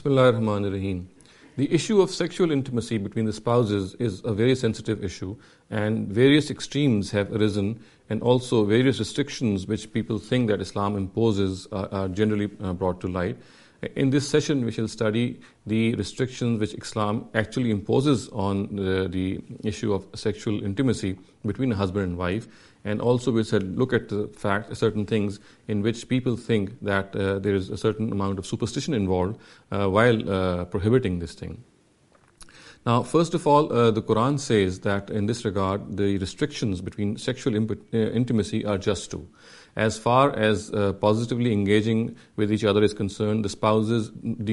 Bismillahirrahmanirrahim. The issue of sexual intimacy between the spouses is a very sensitive issue, and various extremes have arisen, and also various restrictions which people think that Islam imposes are generally brought to light. In this session, we shall study the restrictions which Islam actually imposes on the issue of sexual intimacy between a husband and wife, and also we shall look at the fact, certain things in which people think that there is a certain amount of superstition involved while prohibiting this thing. Now, first of all, the Quran says that in this regard, the restrictions between sexual intimacy are just two. As far as positively engaging with each other is concerned, the spouses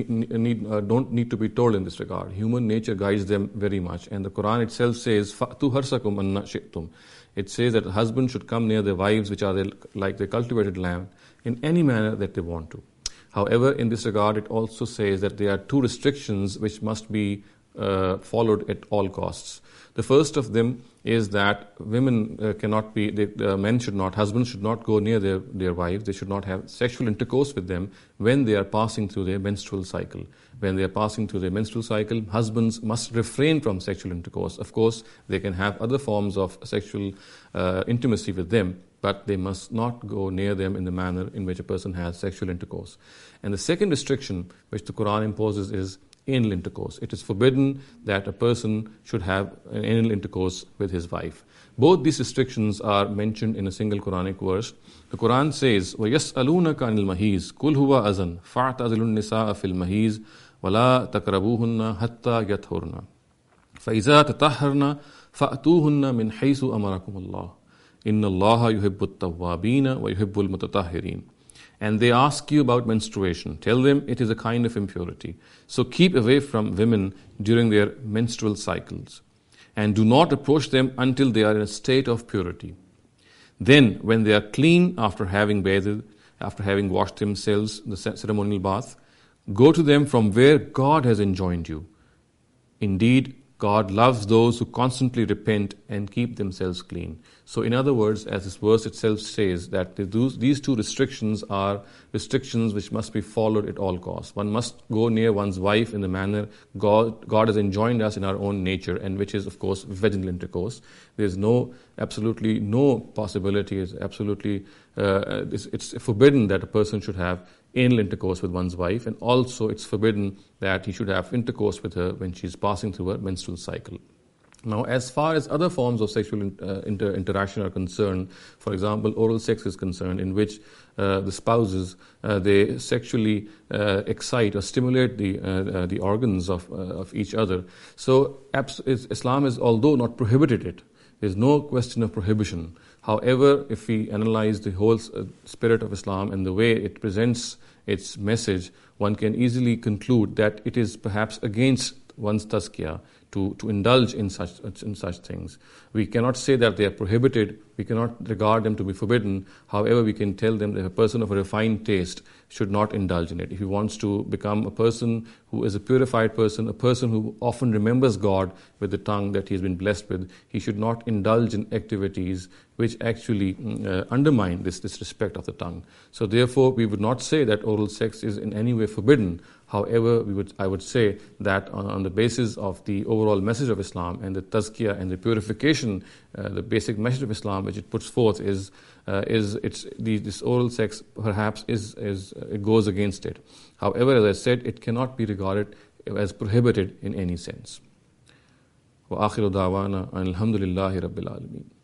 don't need to be told in this regard. Human nature guides them very much. And the Quran itself says, فَأْتُوا هَرْسَكُمْ أَنَّ شِئْتُمْ. It says that husbands should come near their wives, which are like the cultivated land, in any manner that they want to. However, in this regard, it also says that there are two restrictions which must be followed at all costs. The first of them is that women cannot be, men should not, husbands should not go near their wives. They should not have sexual intercourse with them when they are passing through their menstrual cycle. When they are passing through their menstrual cycle, husbands must refrain from sexual intercourse. Of course, they can have other forms of sexual intimacy with them, but they must not go near them in the manner in which a person has sexual intercourse. And the second restriction which the Quran imposes is anal intercourse. It is forbidden that a person should have an anal intercourse with his wife. Both these restrictions are mentioned in a single Quranic verse. The Quran says, وَيَسْأَلُونَكَ عَنِ الْمَحِيزِ قُلْ هُوَ أَذًى فَاعْتَزِلُوا النِّسَاءَ فِي الْمَحِيزِ وَلَا تَقْرَبُوهُنَّ حَتَّى يَطْهُرْنَ فَإِذَا تَطَهَّرْنَ فَأْتُوهُنَّ مِنْ حَيْثُ أَمَرَكُمُ اللَّهُ إِنَّ اللَّهَ يُحِبُّ التَّوَّابِينَ وَيُحِبُّ الْمُتَطَهِّرِينَ. And they ask you about menstruation. Tell them it is a kind of impurity. So keep away from women during their menstrual cycles. And do not approach them until they are in a state of purity. Then, when they are clean after having bathed, after having washed themselves, the ceremonial bath, go to them from where God has enjoined you. Indeed, God loves those who constantly repent and keep themselves clean. So in other words, as this verse itself says, that these two restrictions are restrictions which must be followed at all costs. One must go near one's wife in the manner God has enjoined us in our own nature, and which is, of course, vaginal intercourse. There's absolutely no possibility, it's forbidden that a person should have anal intercourse with one's wife, and also it's forbidden that he should have intercourse with her when she's passing through her menstrual cycle. Now, as far as other forms of sexual interaction are concerned, for example, oral sex is concerned, in which the spouses they sexually excite or stimulate the organs of each other. So, Islam is, although not prohibited it, there's no question of prohibition. However, if we analyze the whole spirit of Islam and the way it presents its message, one can easily conclude that it is perhaps against one's tazkiyah to indulge in such things. We cannot say that they are prohibited, we cannot regard them to be forbidden. However, we can tell them that a person of a refined taste should not indulge in it. If he wants to become a person who is a purified person, a person who often remembers God with the tongue that he has been blessed with, he should not indulge in activities which actually undermine this respect of the tongue. So therefore, we would not say that oral sex is in any way forbidden. However, I would say that on the basis of the overall message of Islam and the tazkiyah and the purification, the basic message of Islam which it puts forth this oral sex perhaps it goes against it. However, as I said, it cannot be regarded as prohibited in any sense. وآخر دعوانا أن الحمد لله رب العالمين.